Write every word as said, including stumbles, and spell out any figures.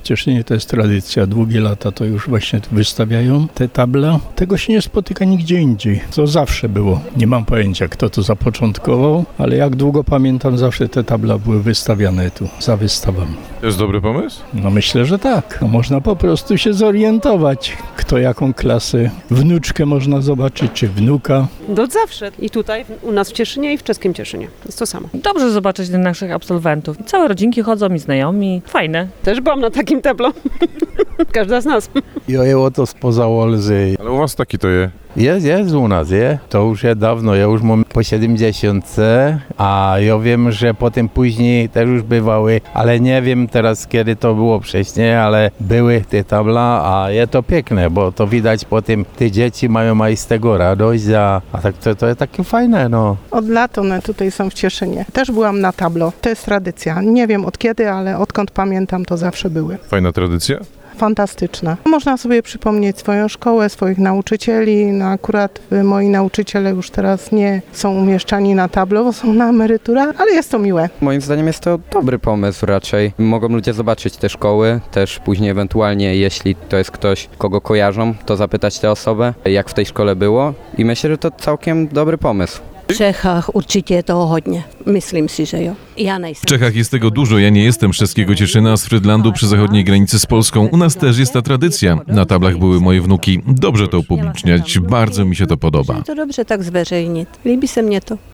Cieszynie to jest tradycja. Długie lata to już właśnie wystawiają te table. Tego się nie spotyka nigdzie indziej. To zawsze było. Nie mam pojęcia, kto to zapoczątkował, ale jak długo pamiętam, zawsze te tabla były wystawiane tu, za wystawami. To jest dobry pomysł? No myślę, że tak. No można po prostu się zorientować, kto jaką klasę, wnuczkę można zobaczyć, czy wnuka. Do zawsze. I tutaj u nas w Cieszynie i w czeskim Cieszynie. Jest to samo. Dobrze zobaczyć tych naszych absolwentów. Całe rodzinki chodzą i znajomi. Fajne. Też byłam na takim tablo. Każda z nas. Jo, je to spoza Olzy. Ale u was taki to je. Jest, jest u nas, je. To już jest dawno, ja już mam po siedemdziesiątce, a ja wiem, że potem później też już bywały, ale nie wiem teraz kiedy to było wcześniej, ale były te tabla, a jest to piękne, bo to widać potem, te dzieci mają aj z tego radość, a, a tak to, to jest takie fajne, no. Od lat one tutaj są w Cieszynie. Też byłam na tablo. To jest tradycja. Nie wiem od kiedy, ale odkąd pamiętam, to zawsze były. Fajna tradycja? Fantastyczna. Można sobie przypomnieć swoją szkołę, swoich nauczycieli. No akurat moi nauczyciele już teraz nie są umieszczani na tablo, bo są na emeryturach, ale jest to miłe. Moim zdaniem jest to dobry pomysł raczej. Mogą ludzie zobaczyć te szkoły, też później ewentualnie, jeśli to jest ktoś, kogo kojarzą, to zapytać tę osobę, jak w tej szkole było i myślę, że to całkiem dobry pomysł. W Czechach určitě je toho hodně. Myslím si, že jo. Ja W Czechach jest tego dużo. Ja nie jestem z czeskiego Cieszyna, a z Frydlandu przy zachodniej granicy z Polską. U nas też jest ta tradycja. Na tablach były moje wnuki. Dobrze to upubliczniać. Bardzo mi się to podoba. To dobrze tak zveřejnit. Líbí se mně to.